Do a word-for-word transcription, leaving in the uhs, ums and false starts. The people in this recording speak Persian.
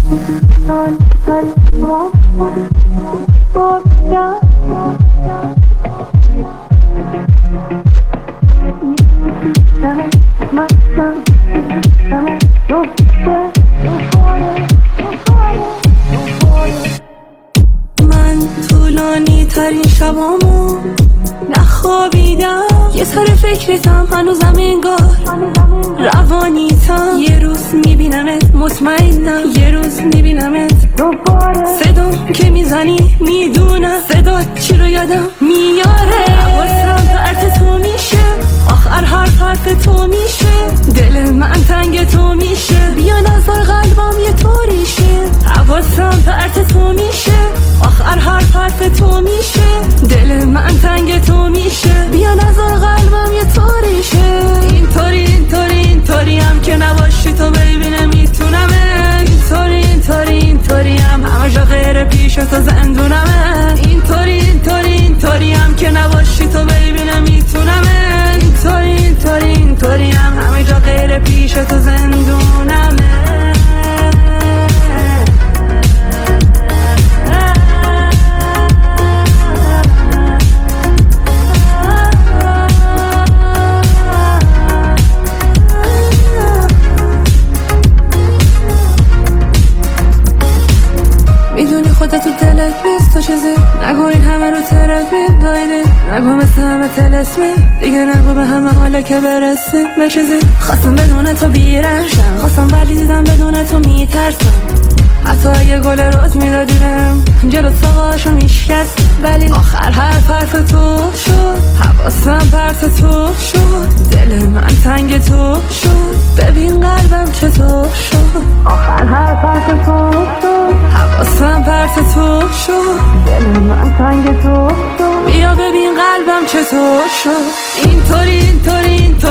من طولانی ترین شبامو نخوابیدم، یه سر فکرتم هنوزم انگار روانیتم. یه روز میبینمت مطمئنم، یه روز میبینمت صدام که میزنی میدونم صدا چی رو یادم میاره. حواسم پرت تو میشه، آخر حرف حرف تو میشه، دل من تنگ تو میشه، بیا نظر قلبم یه طوری شه. حواسم پرت تو میشه، آخر حرف حرف تو میشه، دل من تنگ تو میشه، بیا نظر قلبم یه طوری شه. اینطوری اینطوری اینطوری هم که نباشی تو بیبی نمیتونمه، اینطوری اینطوری اینطوری هم همه جا غیر پیش تو زندونمه، اینطوری اینطوری اینطوری هم که نباشی تو بیبی نمیتونمه، اینطوری اینطوری اینطوری هم همه جا غیر پیش تو زندونمه. میدونی خودت تو دلت نیست تو چیزی، نگو این همه رو ترک میدایده، نگو مثل همه تلسمی دیگه، نگو به همه حالا که برسی به چیزی. خواستم بدون تو بیرنشم، خواستم ولی دیدم بدون تو میترسم، حتی اگه گل روز میدادیم جلو ساقاشو میشکست، ولی آخر حرف حرف تو شد، حواسم پرت تو شد، دل من تنگ تو شد، ببین قلبم چطور شد. آخر حرف حرف تو شد، حواسم پرت تو شد، دل من تنگ تو شد، بیا ببین قلبم چطور شد. اینطوری اینطوری اینطوری